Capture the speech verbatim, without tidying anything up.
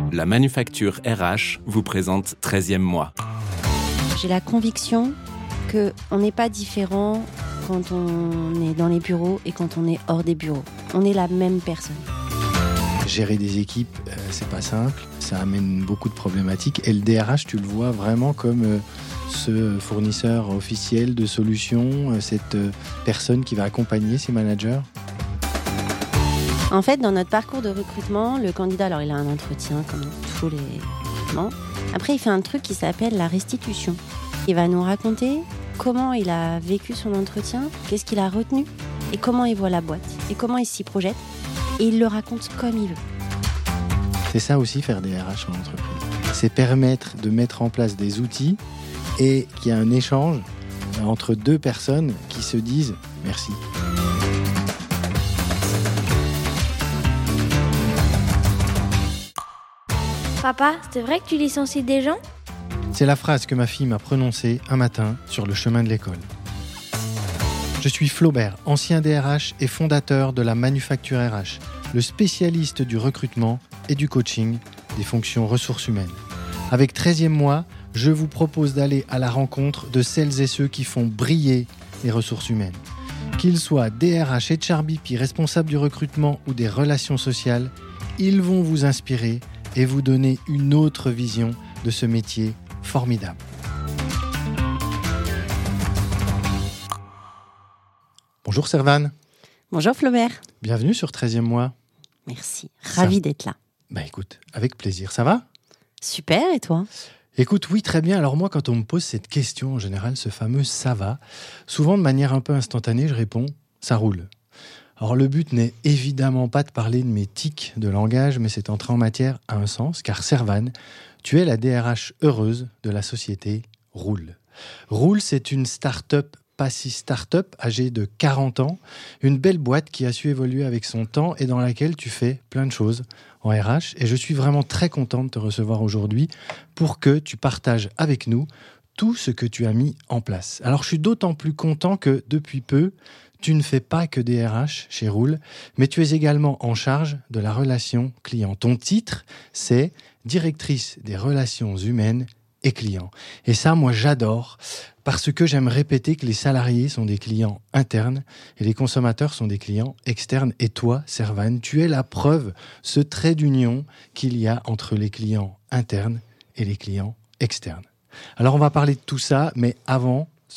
La Manufacture R H vous présente treizième mois. J'ai la conviction qu'on n'est pas différent quand on est dans les bureaux et quand on est hors des bureaux. On est la même personne. Gérer des équipes, euh, c'est pas simple. Ça amène beaucoup de problématiques. Et le D R H, tu le vois vraiment comme euh, ce fournisseur officiel de solutions, euh, cette euh, personne qui va accompagner ses managers. En fait, dans notre parcours de recrutement, le candidat, alors il a un entretien comme tous les recrutements. Après, il fait un truc qui s'appelle la restitution. Il va nous raconter comment il a vécu son entretien, qu'est-ce qu'il a retenu, et comment il voit la boîte, et comment il s'y projette. Et il le raconte comme il veut. C'est ça aussi faire des R H en entreprise. C'est permettre de mettre en place des outils et qu'il y a un échange entre deux personnes qui se disent merci. Papa, c'est vrai que tu licencies des gens ? C'est la phrase que ma fille m'a prononcée un matin sur le chemin de l'école. Je suis Flaubert, ancien D R H et fondateur de la Manufacture R H, le spécialiste du recrutement et du coaching des fonctions ressources humaines. Avec treizième mois, je vous propose d'aller à la rencontre de celles et ceux qui font briller les ressources humaines. Qu'ils soient D R H, H R B P, responsables du recrutement ou des relations sociales, ils vont vous inspirer et vous donner une autre vision de ce métier formidable. Bonjour Servane. Bonjour Flaubert. Bienvenue sur treizième mois. Merci, ravi Ça... d'être là. Bah écoute, avec plaisir. Ça va ? Super, et toi ? Écoute, oui, très bien. Alors moi, quand on me pose cette question, en général, ce fameux « ça va », souvent de manière un peu instantanée, je réponds « ça roule ». Alors le but n'est évidemment pas de parler de mes tics de langage, mais c'est entrer en matière à un sens, car Servane, tu es la D R H heureuse de la société Roule. Roule, c'est une start-up, pas si start-up, âgée de quarante ans, une belle boîte qui a su évoluer avec son temps et dans laquelle tu fais plein de choses en R H. Et je suis vraiment très content de te recevoir aujourd'hui pour que tu partages avec nous tout ce que tu as mis en place. Alors je suis d'autant plus content que depuis peu, tu ne fais pas que des R H chez Roule, mais tu es également en charge de la relation client. Ton titre, c'est directrice des relations humaines et clients. Et ça, moi, j'adore, parce que j'aime répéter que les salariés sont des clients internes et les consommateurs sont des clients externes. Et toi, Servane, tu es la preuve, ce trait d'union qu'il y a entre les clients internes et les clients externes. Alors, on va parler de tout ça, mais avant,